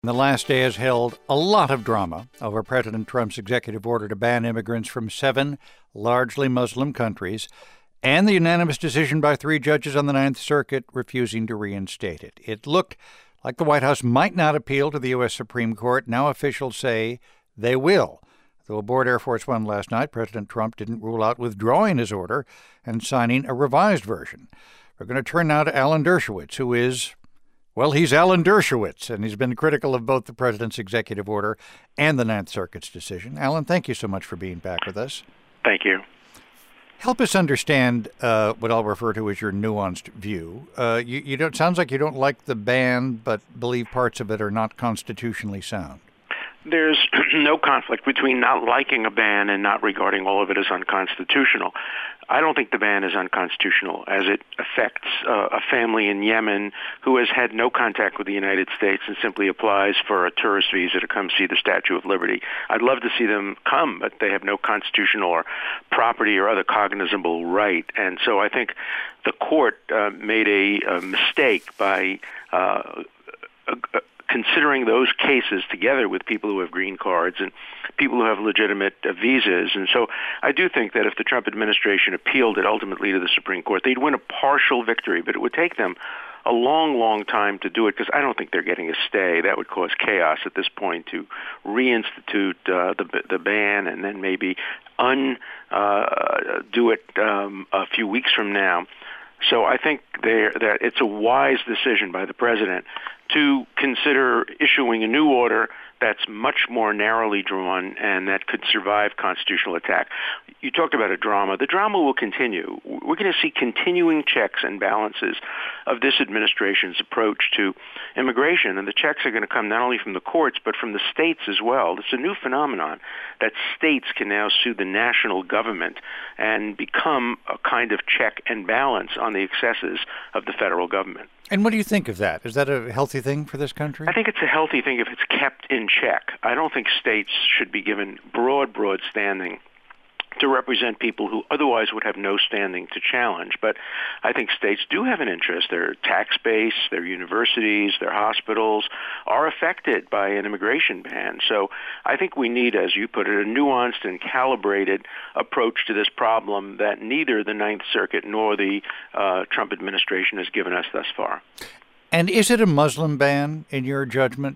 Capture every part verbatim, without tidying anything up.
The last day has held a lot of drama over President Trump's executive order to ban immigrants from seven largely Muslim countries and the unanimous decision by three judges on the Ninth Circuit refusing to reinstate it. It looked like the White House might not appeal to the U S Supreme Court. Now officials say they will. Though aboard Air Force One last night, President Trump didn't rule out withdrawing his order and signing a revised version. We're going to turn now to Alan Dershowitz, who is... Well, he's Alan Dershowitz, and he's been critical of both the president's executive order and the Ninth Circuit's decision. Alan, thank you so much for being back with us. Thank you. Help us understand uh, what I'll refer to as your nuanced view. Uh, you, you don't. Sounds like you don't like the ban, but believe parts of it are not constitutionally sound. There's no conflict between not liking a ban and not regarding all of it as unconstitutional. I don't think the ban is unconstitutional as it affects uh, a family in Yemen who has had no contact with the United States and simply applies for a tourist visa to come see the Statue of Liberty. I'd love to see them come, but they have no constitutional or property or other cognizable right. And so I think the court uh, made a, a mistake by uh, uh, considering those cases together with people who have green cards and people who have legitimate uh, visas. And so I do think that if the Trump administration appealed it ultimately to the Supreme Court, they'd win a partial victory, but it would take them a long, long time to do it because I don't think they're getting a stay. That would cause chaos at this point to reinstitute uh, the, the ban and then maybe undo uh, do it um, a few weeks from now. So I think that it's a wise decision by the president to consider issuing a new order that's much more narrowly drawn and that could survive constitutional attack. You talked about a drama. The drama will continue. We're going to see continuing checks and balances of this administration's approach to immigration, and the checks are going to come not only from the courts but from the states as well. It's a new phenomenon that states can now sue the national government and become a kind of check and balance on the excesses of the federal government. And what do you think of that? Is that a healthy thing for this country? I think it's a healthy thing if it's kept in check. I don't think states should be given broad, broad standing to represent people who otherwise would have no standing to challenge. But I think states do have an interest. Their tax base, their universities, their hospitals are affected by an immigration ban. So I think we need, as you put it, a nuanced and calibrated approach to this problem that neither the Ninth Circuit nor the uh, Trump administration has given us thus far. And is it a Muslim ban, in your judgment?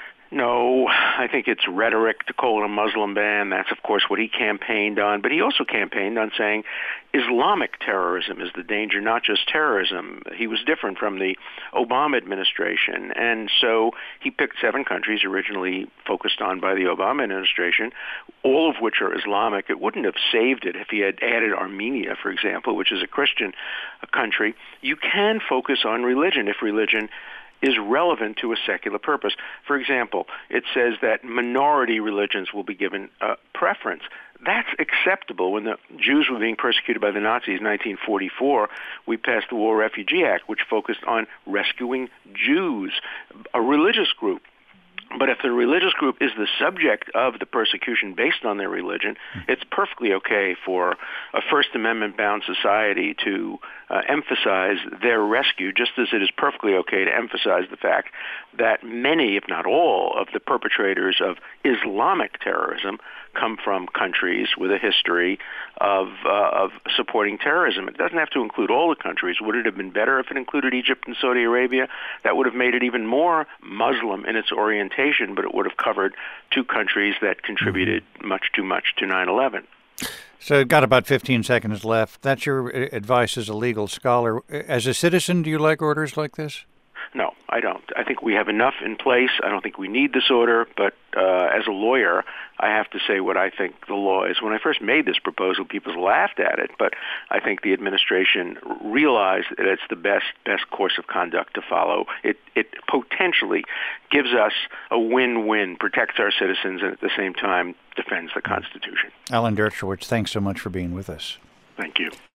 No, I think it's rhetoric to call it a Muslim ban. That's, of course, what he campaigned on. But he also campaigned on saying Islamic terrorism is the danger, not just terrorism. He was different from the Obama administration. And so he picked seven countries originally focused on by the Obama administration, all of which are Islamic. It wouldn't have saved it if he had added Armenia, for example, which is a Christian country. You can focus on religion if religion is relevant to a secular purpose. For example, it says that minority religions will be given uh, preference. That's acceptable. When the Jews were being persecuted by the Nazis in nineteen forty-four, we passed the War Refugee Act, which focused on rescuing Jews, a religious group. But if the religious group is the subject of the persecution based on their religion, it's perfectly okay for a First Amendment-bound society to uh, emphasize their rescue, just as it is perfectly okay to emphasize the fact that many, if not all, of the perpetrators of Islamic terrorism come from countries with a history of uh, of supporting terrorism. It doesn't have to include all the countries. Would it have been better if it included Egypt and Saudi Arabia? That would have made it even more Muslim in its orientation, but it would have covered two countries that contributed much too much to nine eleven. So we've got about fifteen seconds left. That's your advice as a legal scholar. As a citizen, do you like orders like this? No, I don't. I think we have enough in place. I don't think we need this order, but uh, as a lawyer, I have to say what I think the law is. When I first made this proposal, people laughed at it, but I think the administration realized that it's the best best course of conduct to follow. It it potentially gives us a win-win, protects our citizens, and at the same time defends the Constitution. Alan Dershowitz, thanks so much for being with us. Thank you.